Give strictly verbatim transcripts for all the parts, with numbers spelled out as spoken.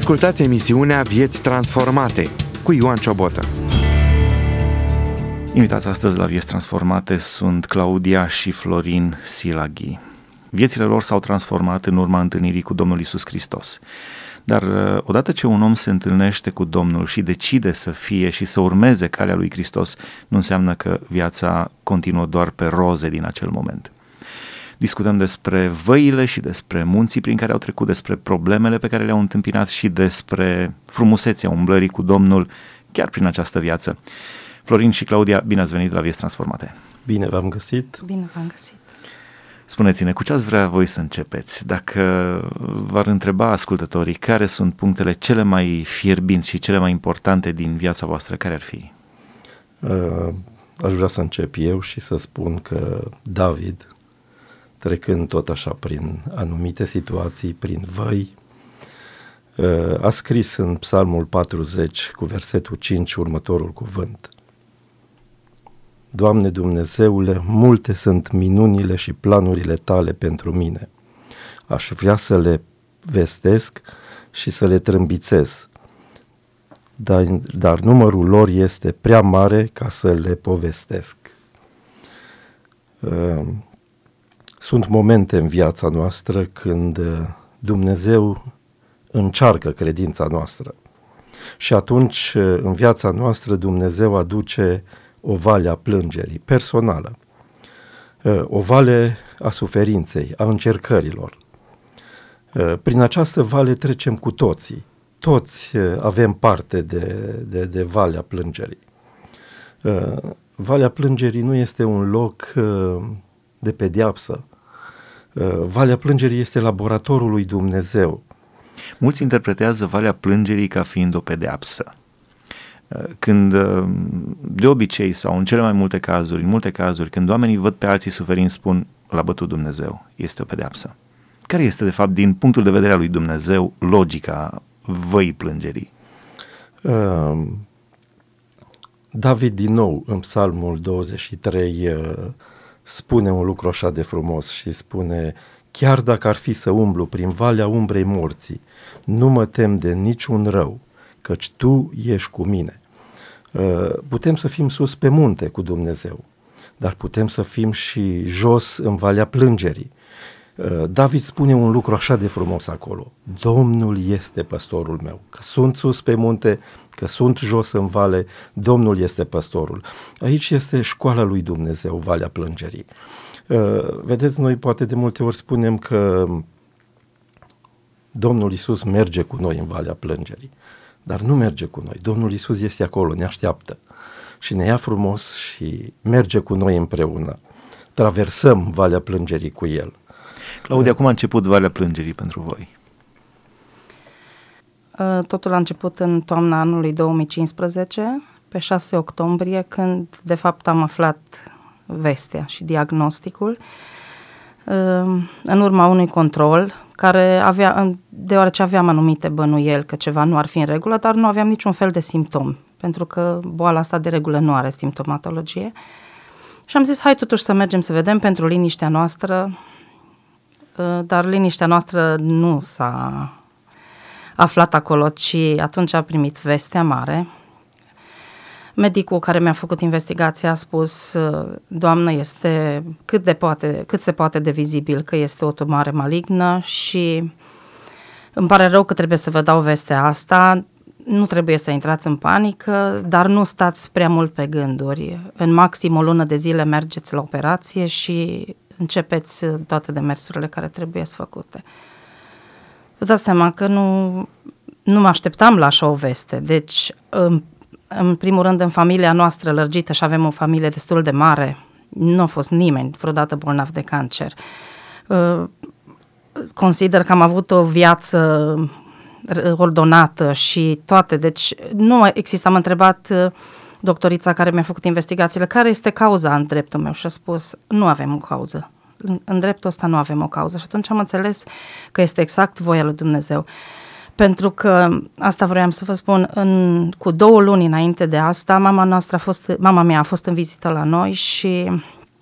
Ascultați emisiunea Vieți Transformate cu Ioan Ciobotă. Invitați astăzi la Vieți Transformate sunt Claudia și Florin Silaghi. Viețile lor s-au transformat în urma întâlnirii cu Domnul Iisus Hristos. Dar odată ce un om se întâlnește cu Domnul și decide să fie și să urmeze calea lui Hristos, nu înseamnă că viața continuă doar pe roze din acel moment. Discutăm despre văile și despre munții prin care au trecut, despre problemele pe care le-au întâmpinat și despre frumusețea umblării cu Domnul chiar prin această viață. Florin și Claudia, bine ați venit la Vieți Transformate. Bine v-am găsit. Bine v-am găsit. Spuneți-ne, cu ce ați vrea voi să începeți? Dacă v-ar întreba ascultătorii care sunt punctele cele mai fierbinți și cele mai importante din viața voastră, care ar fi? Uh, aș vrea să încep eu și să spun că David, trecând tot așa prin anumite situații, prin văi, uh, a scris în Psalmul patruzeci cu versetul cinci următorul cuvânt. Doamne Dumnezeule, multe sunt minunile și planurile tale pentru mine. Aș vrea să le vestesc și să le trâmbițez, dar, dar numărul lor este prea mare ca să le povestesc. Sunt momente în viața noastră când Dumnezeu încearcă credința noastră și atunci în viața noastră Dumnezeu aduce o vale a plângerii personală, o vale a suferinței, a încercărilor. Prin această vale trecem cu toții. Toți avem parte de, de, de valea plângerii. Valea plângerii nu este un loc de pedeapsă. Valea plângerii este laboratorul lui Dumnezeu. Mulți interpretează valea plângerii ca fiind o pedeapsă. Când, de obicei sau în cele mai multe cazuri, în multe cazuri, când oamenii văd pe alții suferind, spun, l-a bătut Dumnezeu, este o pedeapsă. Care este, de fapt, din punctul de vedere al lui Dumnezeu, logica văii plângerii? Uh, David, din nou, în Psalmul douăzeci și trei, uh, spune un lucru așa de frumos și spune: chiar dacă ar fi să umblu prin valea umbrei morții, nu mă tem de niciun rău, căci Tu ești cu mine. Putem să fim sus pe munte cu Dumnezeu, dar putem să fim și jos în valea plângerii. David spune un lucru așa de frumos acolo: Domnul este păstorul meu. Că sunt sus pe munte, că sunt jos în vale, Domnul este păstorul. Aici este școala lui Dumnezeu, valea plângerii. Vedeți, noi poate de multe ori spunem că Domnul Iisus merge cu noi în valea plângerii. Dar nu merge cu noi. Domnul Iisus este acolo, ne așteaptă și ne ia frumos și merge cu noi împreună. Traversăm valea plângerii cu El. Claudia, cum a început valea plângerii pentru voi? Totul a început în toamna anului două mii cincisprezece, pe șase octombrie, când de fapt am aflat vestea și diagnosticul în urma unui control care avea, deoarece aveam anumite bănuieli că ceva nu ar fi în regulă, dar nu aveam niciun fel de simptom, pentru că boala asta de regulă nu are simptomatologie. Și am zis, hai totuși să mergem să vedem pentru liniștea noastră, dar liniștea noastră nu s-a aflat acolo, ci atunci a primit vestea mare. Medicul care mi-a făcut investigația a spus: doamnă, este cât, de poate, cât se poate de vizibil că este o tumoră malignă și îmi pare rău că trebuie să vă dau vestea asta, nu trebuie să intrați în panică, dar nu stați prea mult pe gânduri. În maxim o lună de zile mergeți la operație și începeți toate demersurile care trebuie să făcute. Vă dați seama că nu, nu mă așteptam la așa o veste, deci în primul rând în familia noastră lărgită, și avem o familie destul de mare, nu a fost nimeni vreodată bolnav de cancer. Consider că am avut o viață ordonată și toate, deci nu exista. Am întrebat doctorița care mi-a făcut investigațiile, care este cauza în dreptul meu, și a spus, nu avem o cauză. În dreptul ăsta nu avem o cauză. Și atunci am înțeles că este exact voia lui Dumnezeu. Pentru că, asta vroiam să vă spun, în, cu două luni înainte de asta, mama noastră a fost, mama mea a fost în vizită la noi și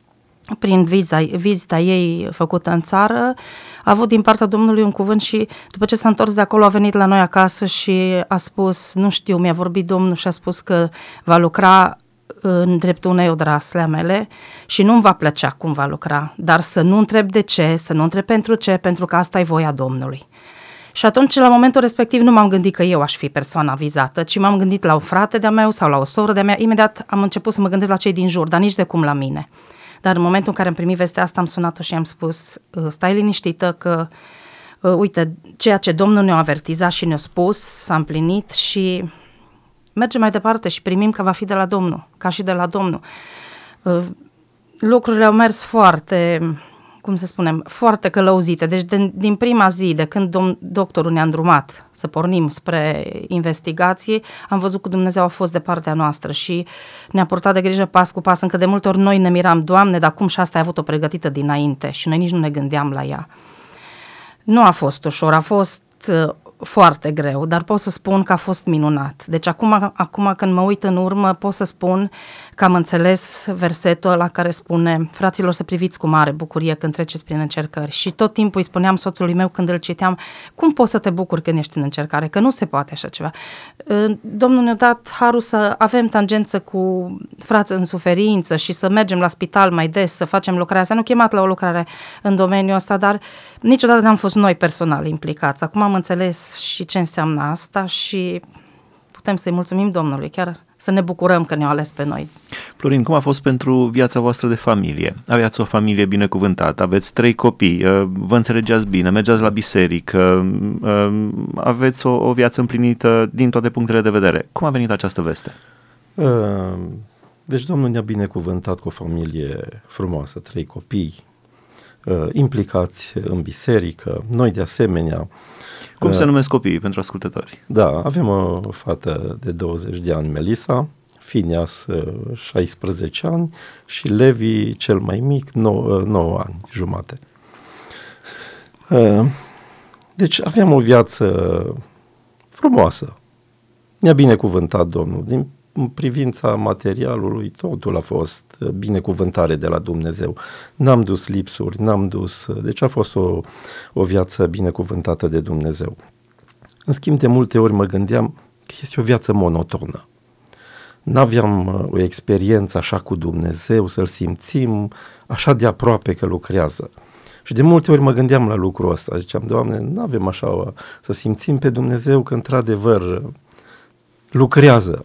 prin viza, vizita ei făcută în țară, a avut din partea Domnului un cuvânt și după ce s-a întors de acolo a venit la noi acasă și a spus, nu știu, mi-a vorbit Domnul și a spus că va lucra în dreptul unei odrasle a mele și nu-mi va plăcea cum va lucra, dar să nu întreb de ce, să nu întreb pentru ce, pentru că asta e voia Domnului. Și atunci, la momentul respectiv, nu m-am gândit că eu aș fi persoana vizată, ci m-am gândit la un frate de-a meu sau la o soră de-a mea. Imediat am început să mă gândesc la cei din jur, dar nici de cum la mine. Dar în momentul în care am primit vestea asta, am sunat-o și am spus, stai liniștită că, uite, ceea ce Domnul ne-a avertizat și ne-a spus s-a împlinit și mergem mai departe și primim că va fi de la Domnul, ca și de la Domnul. Lucrurile au mers foarte, cum să spunem, foarte călăuzite. Deci din, din prima zi, de când dom- doctorul ne-a îndrumat să pornim spre investigații, am văzut că Dumnezeu a fost de partea noastră și ne-a purtat de grijă pas cu pas, încă de multe ori noi ne miram, Doamne, dar cum și asta ai avut-o pregătită dinainte și noi nici nu ne gândeam la ea. Nu a fost ușor, a fost uh, foarte greu, dar pot să spun că a fost minunat. Deci acum, acum când mă uit în urmă, pot să spun că am înțeles versetul ăla care spune, fraților, să priviți cu mare bucurie când treceți prin încercări. Și tot timpul îi spuneam soțului meu când îl citeam, cum poți să te bucuri când ești în încercare, că nu se poate așa ceva. Domnul ne-a dat harul să avem tangență cu frați în suferință și să mergem la spital mai des, să facem lucrarea asta. Nu chemat la o lucrare în domeniul ăsta, dar niciodată n-am fost noi personal implicați. Acum am înțeles și ce înseamnă asta și putem să-i mulțumim Domnului, chiar să ne bucurăm că ne-a ales pe noi. Florin, cum a fost pentru viața voastră de familie? Aveați o familie binecuvântată, aveți trei copii, vă înțelegeați bine, mergeați la biserică, aveți o, o viață împlinită din toate punctele de vedere. Cum a venit această veste? Deci Domnul ne-a binecuvântat cu o familie frumoasă, trei copii, implicați în biserică, noi de asemenea. Cum se numesc copiii pentru ascultători? Da, avem o fată de douăzeci de ani, Melissa, Phineas șaisprezece ani și Levi cel mai mic, nouă ani jumate. Deci aveam o viață frumoasă. Ne-a binecuvântat Domnul. Din privința materialului, totul a fost binecuvântare de la Dumnezeu. N-am dus lipsuri, n-am dus... Deci a fost o, o viață binecuvântată de Dumnezeu. În schimb, de multe ori mă gândeam că este o viață monotonă. N-aveam o experiență așa cu Dumnezeu, să-L simțim așa de aproape că lucrează. Și de multe ori mă gândeam la lucrul ăsta. Ziceam, Doamne, n-avem așa să simțim pe Dumnezeu că într-adevăr lucrează.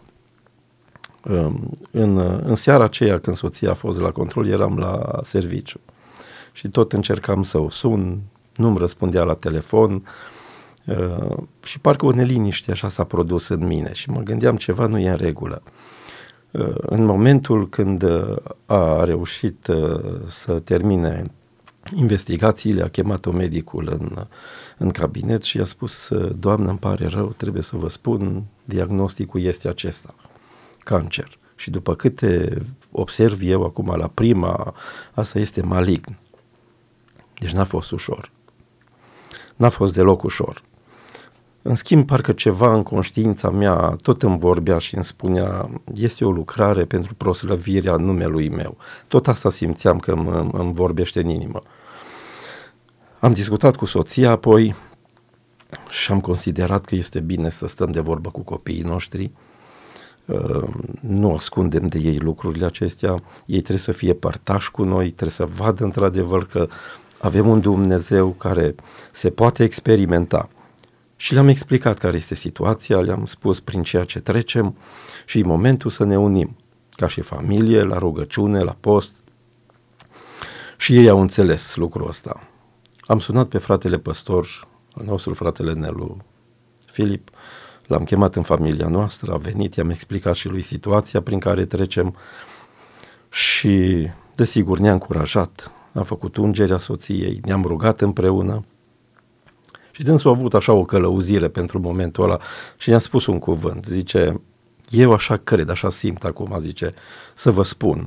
În, în seara aceea când soția a fost la control, eram la serviciu și tot încercam să o sun, nu-mi răspundea la telefon uh, și parcă o neliniște așa s-a produs în mine și mă gândeam ceva nu e în regulă. Uh, în momentul când a reușit uh, să termine investigațiile, a chemat-o medicul în, în cabinet și a spus, Doamnă, îmi pare rău, trebuie să vă spun, diagnosticul este acesta. Cancer. Și după câte observ eu acum la prima, asta este malign. Deci n-a fost ușor. N-a fost deloc ușor. În schimb, parcă ceva în conștiința mea tot îmi vorbea și îmi spunea, este o lucrare pentru proslăvirea numelui meu. Tot asta simțeam că îmi, îmi vorbește în inimă. Am discutat cu soția apoi și am considerat că este bine să stăm de vorbă cu copiii noștri. Uh, nu ascundem de ei lucrurile acestea, ei trebuie să fie părtași cu noi, trebuie să vadă într-adevăr că avem un Dumnezeu care se poate experimenta. Și le-am explicat care este situația, le-am spus prin ceea ce trecem și e momentul să ne unim, ca și familie, la rugăciune, la post. Și ei au înțeles lucrul ăsta. Am sunat pe fratele păstor, al nostru, fratele Nelu Filip, l-am chemat în familia noastră, a venit, i-am explicat și lui situația prin care trecem și, desigur, ne-a încurajat. Am făcut ungerea soției, ne-am rugat împreună și dânsul a avut așa o călăuzire pentru momentul ăla și ne-a spus un cuvânt. Zice, eu așa cred, așa simt acum, zice, să vă spun,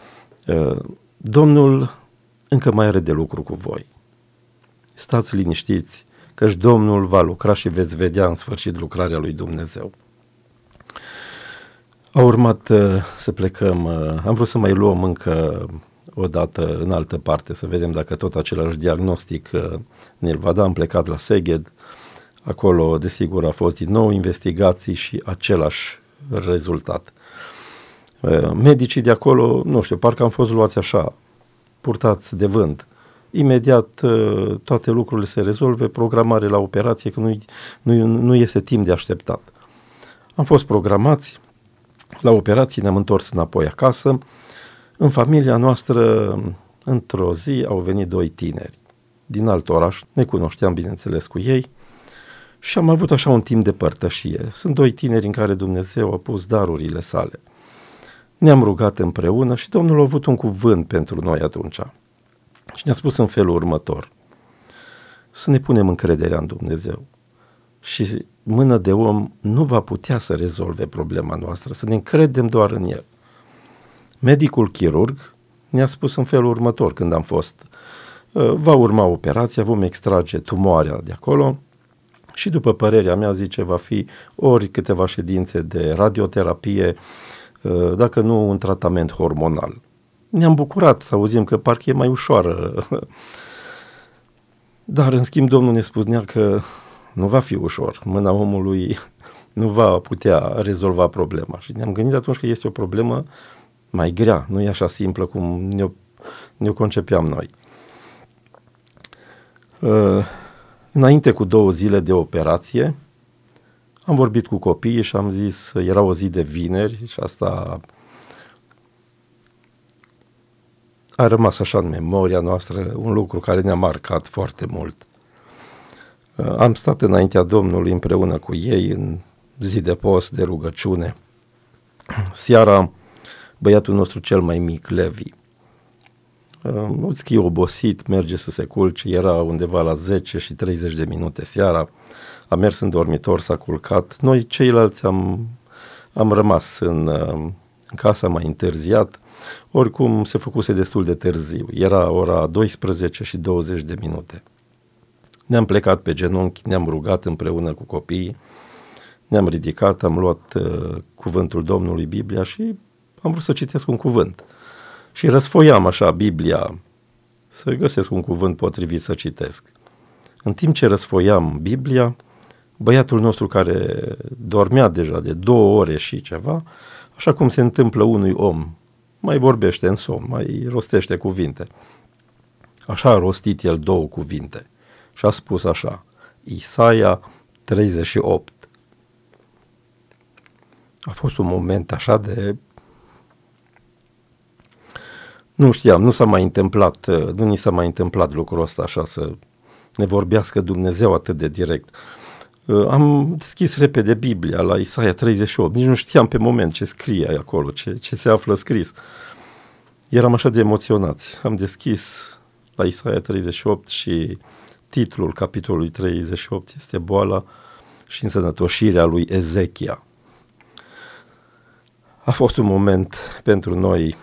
Domnul încă mai are de lucru cu voi. Stați liniștiți, căci Domnul va lucra și veți vedea în sfârșit lucrarea lui Dumnezeu. A urmat uh, să plecăm, uh, am vrut să mai luăm încă odată în altă parte, să vedem dacă tot același diagnostic ne-l va da. Am plecat la Szeged, acolo desigur a fost din nou investigații și același rezultat. Medicii de acolo, nu știu, parcă am fost luați așa, purtați de vânt. Imediat toate lucrurile se rezolve, programare la operație, că nu, nu, nu este timp de așteptat. Am fost programați la operații, ne-am întors înapoi acasă. În familia noastră, într-o zi, au venit doi tineri din alt oraș, ne cunoșteam bineînțeles cu ei și am avut așa un timp de părtășie. Sunt doi tineri în care Dumnezeu a pus darurile sale. Ne-am rugat împreună și Domnul a avut un cuvânt pentru noi atunci. Și ne-a spus în felul următor: să ne punem încrederea în Dumnezeu și mână de om nu va putea să rezolve problema noastră, să ne încredem doar în El. Medicul chirurg ne-a spus în felul următor când am fost: va urma operația, vom extrage tumoarea de acolo și după părerea mea, zice, va fi ori câteva ședințe de radioterapie, dacă nu un tratament hormonal. Ne-am bucurat să auzim că parcă e mai ușoară. Dar în schimb Domnul ne spunea că nu va fi ușor. Mâna omului nu va putea rezolva problema. Și ne-am gândit atunci că este o problemă mai grea, nu e așa simplă cum ne-o, ne-o concepeam noi. Uh, înainte cu două zile de operație, am vorbit cu copiii și am zis, era o zi de vineri și asta a rămas așa în memoria noastră, un lucru care ne-a marcat foarte mult. Uh, am stat înaintea Domnului împreună cu ei în zi de post, de rugăciune. Seara, băiatul nostru cel mai mic, Levi, uh, obosit, merge să se culce, era undeva la zece și treizeci de minute seara, a mers în dormitor, s-a culcat. Noi ceilalți am, am rămas în, în casa mai întârziat, oricum se făcuse destul de târziu, era ora douăsprezece și douăzeci de minute. Ne-am plecat pe genunchi, ne-am rugat împreună cu copiii, ne-am ridicat, am luat uh, cuvântul Domnului, Biblia, și am vrut să citesc un cuvânt. Și răsfoiam așa Biblia, să găsesc un cuvânt potrivit să citesc. În timp ce răsfoiam Biblia, băiatul nostru, care dormea deja de două ore și ceva, așa cum se întâmplă unui om, mai vorbește în somn, mai rostește cuvinte. Așa a rostit el două cuvinte și a spus așa: Isaia treizeci și opt. A fost un moment așa de... Nu știam, nu s-a mai întâmplat, nu ni s-a mai întâmplat lucrul ăsta așa, să ne vorbească Dumnezeu atât de direct. Am deschis repede Biblia la Isaia treizeci și opt, nici nu știam pe moment ce scrie acolo, ce, ce se află scris. Eram așa de emoționați. Am deschis la Isaia treizeci și opt și titlul capitolului treizeci și opt este Boala și însănătoșirea lui Ezechia. A fost un moment pentru noi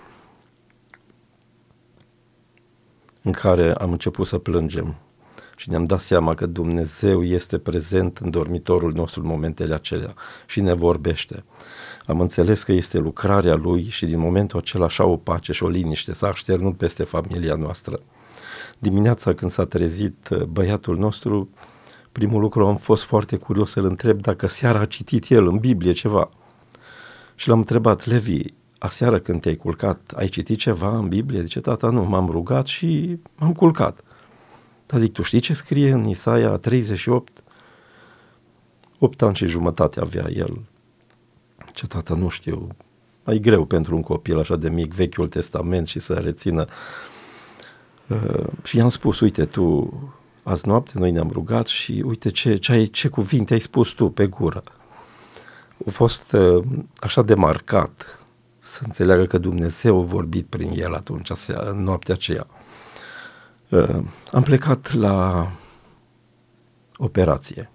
în care am început să plângem și ne-am dat seama că Dumnezeu este prezent în dormitorul nostru în momentele acelea și ne vorbește. Am înțeles că este lucrarea Lui și din momentul acela așa o pace și o liniște s-a așternut peste familia noastră. Dimineața când s-a trezit băiatul nostru, primul lucru am fost foarte curios să-l întreb dacă seara a citit el în Biblie ceva. Și l-am întrebat: Levi, aseară când te-ai culcat, ai citit ceva în Biblie? Zice: tata, nu, m-am rugat și m-am culcat. Dar zic, tu știi ce scrie în Isaia treizeci și opt? Opt ani și jumătate avea el. Ce tata, nu știu, mai greu pentru un copil așa de mic, Vechiul Testament și să rețină. Uh, și i-am spus: uite, tu, azi noapte noi ne-am rugat și uite ce, ce, ai, ce cuvinte ai spus tu pe gură. A fost uh, așa de marcat să înțeleagă că Dumnezeu a vorbit prin el atunci, în noaptea aceea. Uh, am plecat la operație.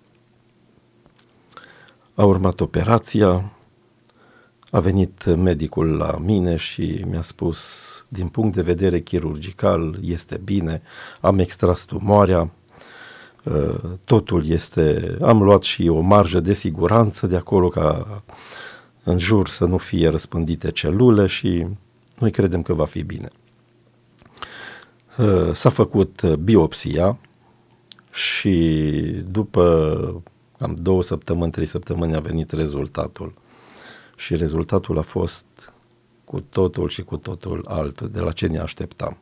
A urmat operația, a venit medicul la mine și mi-a spus: din punct de vedere chirurgical este bine, am extras tumoarea, totul este, am luat și o marjă de siguranță de acolo ca în jur să nu fie răspândite celule și noi credem că va fi bine. S-a făcut biopsia și după cam două săptămâni, trei săptămâni a venit rezultatul. Și rezultatul a fost cu totul și cu totul altul de la ce ne așteptam.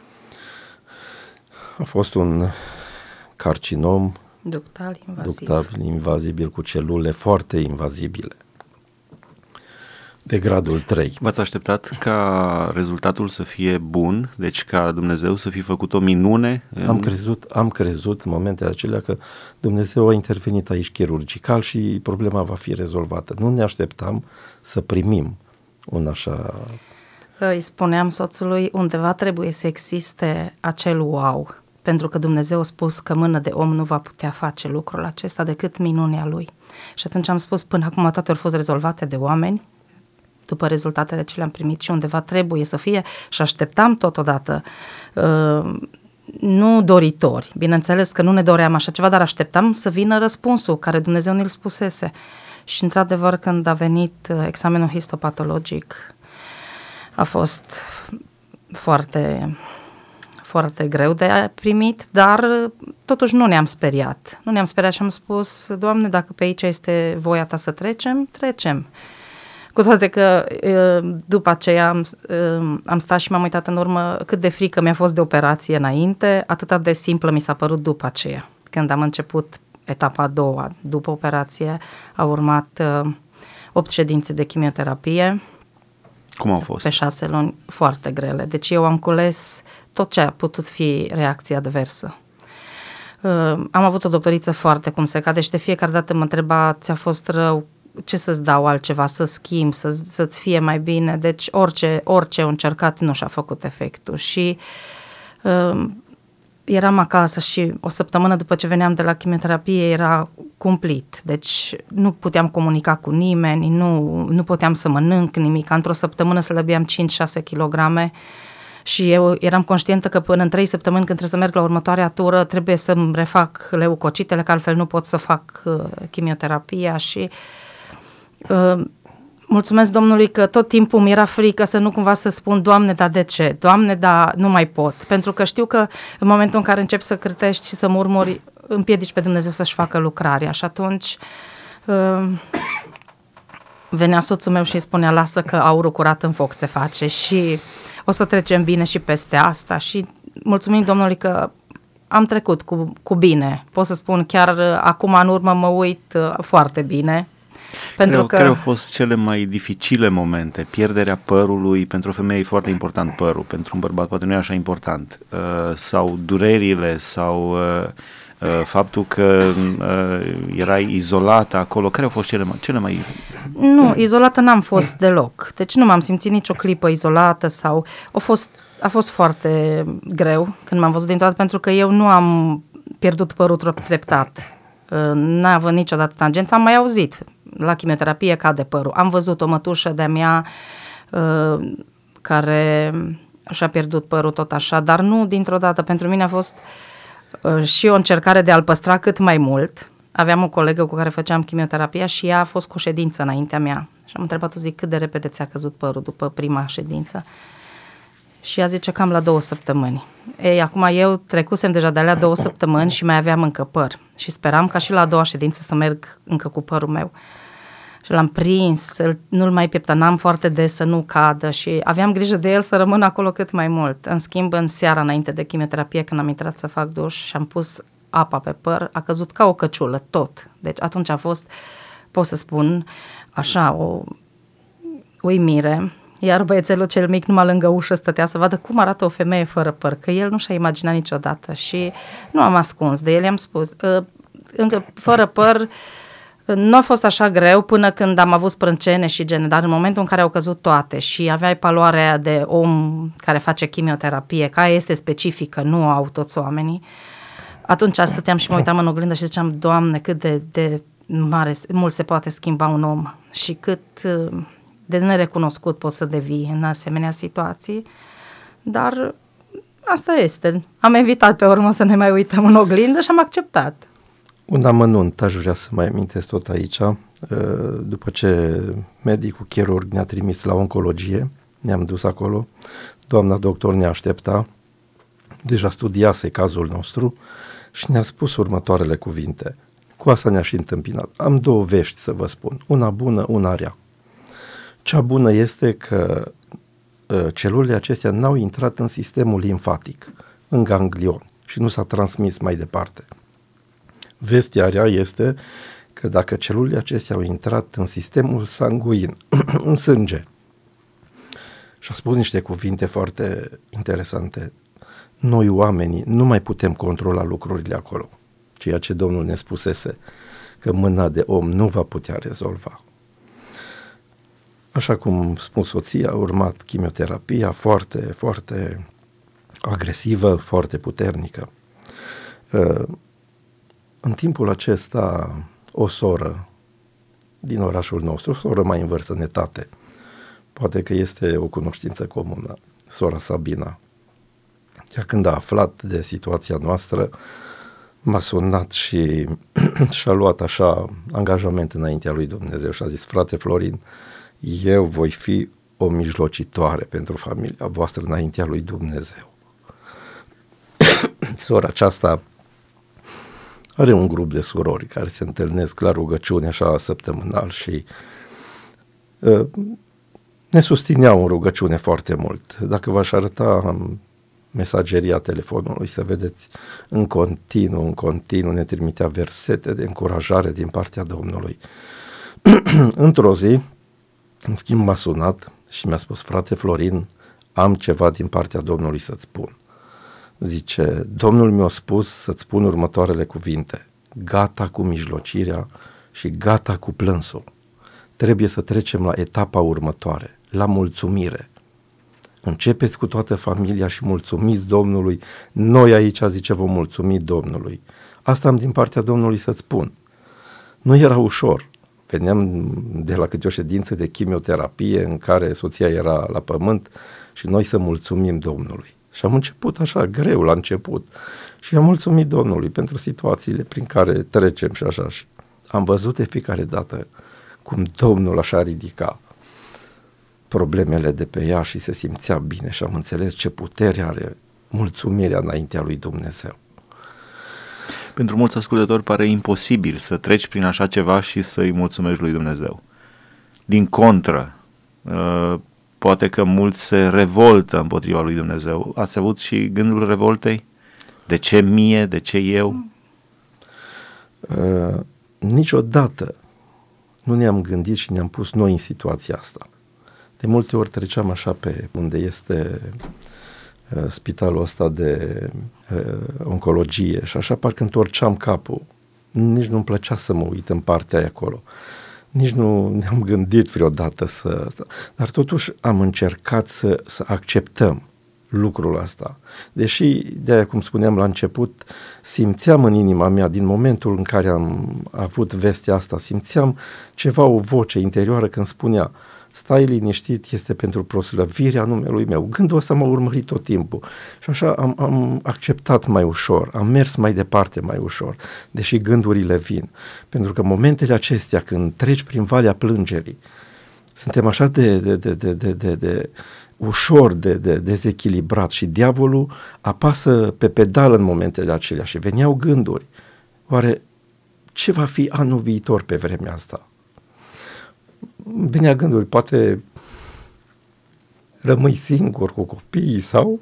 A fost un carcinom ductal invaziv, ductal invazibil cu celule foarte invazibile de gradul trei. V-ați așteptat ca rezultatul să fie bun, deci ca Dumnezeu să fi făcut o minune? În... Am crezut, am crezut în momentele acelea că Dumnezeu a intervenit aici chirurgical și problema va fi rezolvată. Nu ne așteptam să primim un așa... Îi spuneam soțului, undeva trebuie să existe acel wow, pentru că Dumnezeu a spus că mână de om nu va putea face lucrul acesta decât minunea Lui. Și atunci am spus, până acum toate au fost rezolvate de oameni, după rezultatele ce le-am primit, și undeva trebuie să fie, și așteptam totodată, uh, nu doritori, bineînțeles că nu ne doream așa ceva, dar așteptam să vină răspunsul care Dumnezeu ne-l spusese. Și într-adevăr, când a venit examenul histopatologic, a fost foarte, foarte greu de primit, dar totuși nu ne-am speriat. Nu ne-am speriat și am spus, Doamne, dacă pe aici este voia Ta să trecem, trecem. Cu toate că după aceea am, am stat și m-am uitat în urmă cât de frică mi-a fost de operație înainte, atât de simplă mi s-a părut după aceea. Când am început etapa a doua, după operație, au urmat opt ședințe de chimioterapie. Cum au fost? Pe șase luni, foarte grele. Deci eu am cules tot ce a putut fi reacție adversă. Uh, am avut o doctoriță foarte cum se cade și de fiecare dată mă întreba, ți-a fost rău, ce să-ți dau altceva, să schimb, să, să-ți fie mai bine. Deci orice, orice au încercat nu și-a făcut efectul. Și uh, eram acasă și o săptămână după ce veneam de la chimioterapie era cumplit. Deci nu puteam comunica cu nimeni, nu, nu puteam să mănânc nimic. Într-o săptămână slăbeam cinci șase kilograme și eu eram conștientă că până în trei săptămâni, când trebuie să merg la următoarea tură, trebuie să-mi refac leucocitele, că altfel nu pot să fac uh, chimioterapia și... Uh, mulțumesc Domnului că tot timpul mi era frică să nu cumva să spun, Doamne, dar de ce? Doamne, dar nu mai pot. Pentru că știu că în momentul în care începi să cârtești și să murmuri, împiedici pe Dumnezeu să-și facă lucrarea. Și atunci uh, venea soțul meu și îi spunea, lasă că aurul curat în foc se face și o să trecem bine și peste asta. Și mulțumim Domnului că am trecut cu, cu bine. Pot să spun chiar acum în urmă mă uit uh, foarte bine. Pentru care, că... care au fost cele mai dificile momente? Pierderea părului, pentru o femeie e foarte important părul, pentru un bărbat poate nu e așa important, uh, sau durerile, sau uh, uh, faptul că uh, erai izolată acolo, care au fost cele mai... Cele mai... Nu, izolată n-am fost deloc, deci nu m-am simțit nicio clipă izolată sau... A fost, a fost foarte greu când m-am văzut dintr-o dată, pentru că eu nu am pierdut părul treptat, uh, n-a avut niciodată tangență, am mai auzit... La chimioterapie cade părul. Am văzut o mătușă de-a mea uh, care și-a pierdut părul tot așa, dar nu dintr-o dată. Pentru mine a fost uh, și o încercare de a-l păstra cât mai mult. Aveam o colegă cu care făceam chimioterapia și ea a fost cu o ședință înaintea mea. Și am întrebat-o, zic, cât de repede ți-a căzut părul după prima ședință? Și ea zice, cam la două săptămâni. Ei, acum eu trecusem deja de alea două săptămâni și mai aveam încă păr. Și speram ca și la a doua ședință să merg încă cu părul meu. Și l-am prins, nu-l mai pieptănam foarte des să nu cadă și aveam grijă de el să rămână acolo cât mai mult. În schimb, în seara înainte de chimioterapie, când am intrat să fac duș și am pus apa pe păr, a căzut ca o căciulă, tot. Deci atunci a fost, pot să spun, așa, o uimire. Iar băiețelul cel mic numai lângă ușă stătea să vadă cum arată o femeie fără păr, că el nu și-a imaginat niciodată și nu am ascuns de el, i-am spus, încă fără păr nu a fost așa greu până când am avut sprâncene și gene, dar în momentul în care au căzut toate și aveai paloarea aia de om care face chimioterapie, care este specifică, nu au toți oamenii, atunci stăteam și mă uitam în oglindă și ziceam, Doamne, cât de, de mare, mult se poate schimba un om și cât de nerecunoscut poți să devii în asemenea situații, dar asta este. Am evitat pe urmă să ne mai uităm în oglindă și am acceptat. Un amănunt aș vrea să mai amintesc tot aici. După ce medicul chirurg ne-a trimis la oncologie, ne-am dus acolo, doamna doctor ne aștepta deja studiase cazul nostru și ne-a spus următoarele cuvinte. Cu asta ne-a și întâmpinat. Am două vești să vă spun, una bună, una rea. Cea bună este că uh, celulele acestea n-au intrat în sistemul limfatic, în ganglion și nu s-a transmis mai departe. Vestea rea este că dacă celulele acestea au intrat în sistemul sanguin, în sânge, și a spus niște cuvinte foarte interesante, noi oamenii nu mai putem controla lucrurile acolo, ceea ce Domnul ne spusese, că mâna de om nu va putea rezolva. Așa cum spun soția, a urmat chimioterapia foarte, foarte agresivă, foarte puternică. În timpul acesta, o soră din orașul nostru, o soră mai în vârstă, poate că este o cunoștință comună, sora Sabina, ea când a aflat de situația noastră, m-a sunat și și-a luat așa angajament înaintea lui Dumnezeu și a zis, frate Florin, eu voi fi o mijlocitoare pentru familia voastră înaintea lui Dumnezeu. Sora aceasta are un grup de surori care se întâlnesc la rugăciune așa săptămânal și uh, ne susțineau în rugăciune foarte mult. Dacă v-aș arăta mesageria telefonului, să vedeți, în continuu, în continuu ne trimitea versete de încurajare din partea Domnului. Într-o zi, în schimb, m-a sunat și mi-a spus, frate Florin, am ceva din partea Domnului să-ți spun. Zice, Domnul mi-a spus să-ți spun următoarele cuvinte, gata cu mijlocirea și gata cu plânsul. Trebuie să trecem la etapa următoare, la mulțumire. Începeți cu toată familia și mulțumiți Domnului. Noi aici, zice, vom mulțumi Domnului. Asta am din partea Domnului să-ți spun. Nu era ușor. Veneam de la câte o ședință de chimioterapie în care soția era la pământ și noi să mulțumim Domnului. Și am început așa, greu la început. Și am mulțumit Domnului pentru situațiile prin care trecem și așa. Și am văzut de fiecare dată cum Domnul așa ridica problemele de pe ea și se simțea bine și am înțeles ce putere are mulțumirea înaintea lui Dumnezeu. Pentru mulți ascultători pare imposibil să treci prin așa ceva și să-i mulțumești lui Dumnezeu. Din contră, poate că mulți se revoltă împotriva lui Dumnezeu. Ați avut și gândul revoltei? De ce mie? De ce eu? Uh, niciodată nu ne-am gândit și ne-am pus noi în situația asta. De multe ori treceam așa pe unde este uh, spitalul ăsta de uh, oncologie și așa parcă întorceam capul. Nici nu-mi plăcea să mă uit în partea aia acolo. Nici nu ne-am gândit vreodată să... să dar totuși am încercat să, să acceptăm lucrul ăsta. Deși, de-aia cum spuneam la început, simțeam în inima mea, din momentul în care am avut vestea asta, simțeam ceva, o voce interioară când spunea, stai liniștit, este pentru proslăvirea numelui meu. Gândul ăsta m-a urmărit tot timpul și așa am, am acceptat mai ușor, am mers mai departe mai ușor, deși gândurile vin. Pentru că momentele acestea, când treci prin valea plângerii, suntem așa de, de, de, de, de, de, de ușor de, de dezechilibrat și diavolul apasă pe pedal în momentele acelea și veneau gânduri. Oare ce va fi anul viitor pe vremea asta? Venea gânduri, poate rămâi singur cu copiii sau...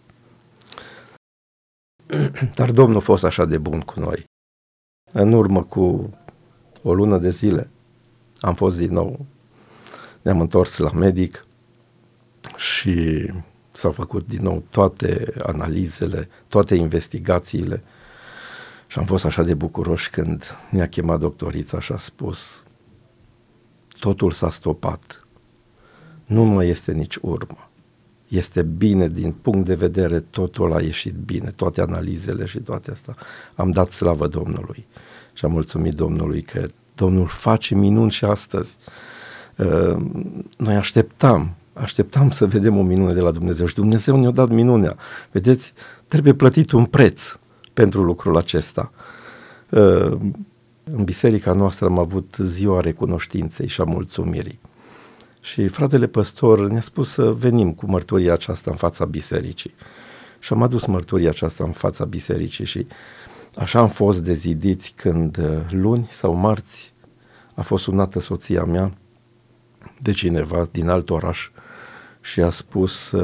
Dar Domnul a fost așa de bun cu noi. În urmă cu o lună de zile am fost din nou, ne-am întors la medic și s-au făcut din nou toate analizele, toate investigațiile și am fost așa de bucuroși când ne-a chemat doctorița și a spus totul s-a stopat, nu mai este nici urmă, este bine din punct de vedere, totul a ieșit bine, toate analizele și toate astea. Am dat slavă Domnului și am mulțumit Domnului că Domnul face minuni și astăzi. Uh, noi așteptam, așteptam să vedem o minune de la Dumnezeu și Dumnezeu ne-a dat minunea. Vedeți, trebuie plătit un preț pentru lucrul acesta. Uh, în biserica noastră am avut ziua recunoștinței și a mulțumirii. Și fratele păstor ne-a spus să venim cu mărturia aceasta în fața bisericii. Și am adus mărturia aceasta în fața bisericii și așa am fost dezidiți când luni sau marți a fost sunată soția mea de cineva din alt oraș și a spus: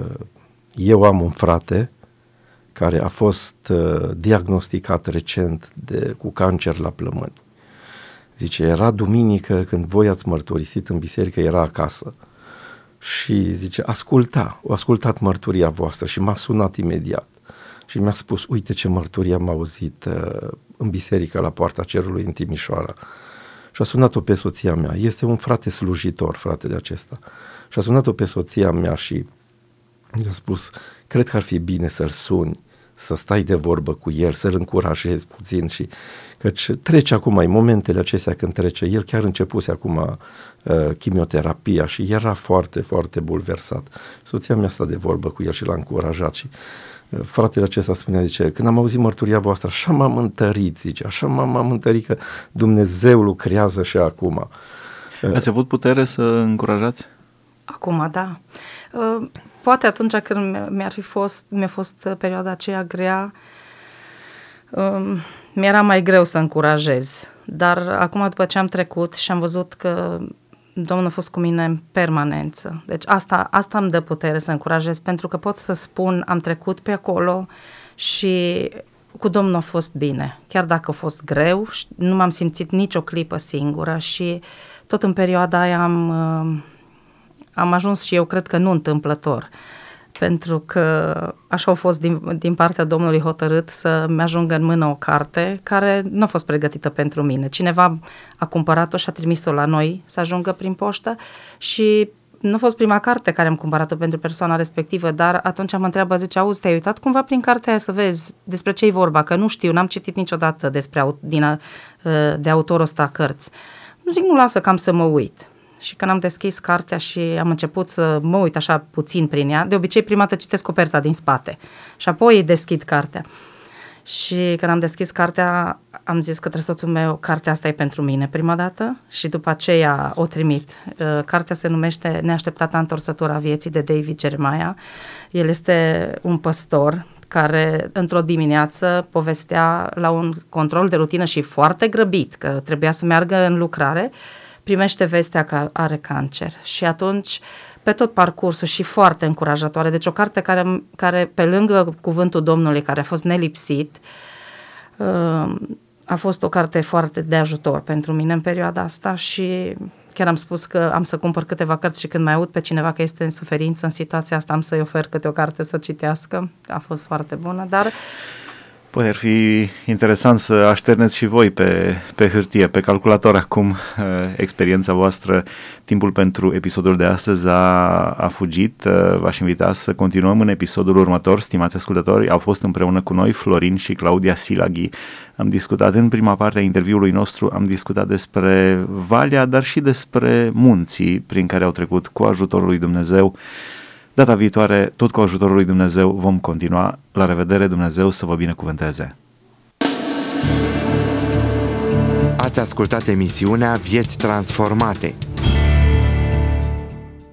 eu am un frate care a fost diagnosticat recent de, cu cancer la plămâni. Zice, era duminică când voi ați mărturisit în biserică, era acasă. Și zice, asculta, o ascultat mărturia voastră și m-a sunat imediat. Și mi-a spus, uite ce mărturie am auzit uh, în biserică la Poarta Cerului în Timișoara. Și a sunat-o pe soția mea. Este un frate slujitor, fratele acesta. Și a sunat-o pe soția mea și i-a spus, cred că ar fi bine să-l suni, să stai de vorbă cu el, să-l încurajezi puțin și căci trece acum, în momentele acestea când trece, el chiar începuse acum uh, chimioterapia și era foarte, foarte bulversat. Soția mea sta de vorbă cu el și l-a încurajat și uh, fratele acesta spunea, zice, când am auzit mărturia voastră, așa m-am întărit, zice, așa m-am, m-am întărit că Dumnezeu lucrează și acum. Uh, Ați avut putere să încurajați? Acum, da. Uh, poate atunci când mi-ar fi fost, mi-a fost perioada aceea grea, uh, mi-era mai greu să încurajez. Dar acum, după ce am trecut și am văzut că Domnul a fost cu mine în permanență. Deci asta, asta îmi dă putere să încurajez, pentru că pot să spun, am trecut pe acolo și cu Domnul a fost bine. Chiar dacă a fost greu, nu m-am simțit nicio clipă singură și tot în perioada aia am... Uh, Am ajuns și eu, cred că nu întâmplător, pentru că așa a fost din, din partea Domnului hotărât să-mi ajungă în mână o carte care nu a fost pregătită pentru mine. Cineva a cumpărat-o și a trimis-o la noi să ajungă prin poștă și nu a fost prima carte care am cumpărat-o pentru persoana respectivă, dar atunci am întrebat, zice, auzi, te-ai uitat cumva prin cartea aia să vezi despre ce-i vorba, că nu știu, n-am citit niciodată despre, din, de autorul ăsta a cărți. Zic, nu, lasă cam să mă uit. Și când am deschis cartea și am început să mă uit așa puțin prin ea, de obicei prima dată citesc coperta din spate și apoi deschid cartea. Și când am deschis cartea, am zis către soțul meu, cartea asta e pentru mine prima dată și după aceea o trimit. Cartea se numește Neașteptata întorsătură a vieții de David Jeremiah. El este un păstor care într-o dimineață povestea la un control de rutină și foarte grăbit, că trebuia să meargă în lucrare, primește vestea că are cancer și atunci pe tot parcursul și foarte încurajatoare, deci o carte care, care pe lângă cuvântul Domnului care a fost nelipsit, a fost o carte foarte de ajutor pentru mine în perioada asta și chiar am spus că am să cumpăr câteva cărți și când mai aud pe cineva că este în suferință în situația asta am să-i ofer câte o carte să citească, a fost foarte bună, dar... Poate ar fi interesant să așterneți și voi pe, pe hârtie, pe calculator acum experiența voastră. Timpul pentru episodul de astăzi a, a fugit. V-aș invita să continuăm în episodul următor. Stimați ascultători, au fost împreună cu noi Florin și Claudia Silaghi. Am discutat în prima parte a interviului nostru, am discutat despre valea, dar și despre munții prin care au trecut cu ajutorul lui Dumnezeu. Data viitoare, tot cu ajutorul lui Dumnezeu, vom continua. La revedere, Dumnezeu să vă binecuvânteze! Ați ascultat emisiunea Vieți Transformate.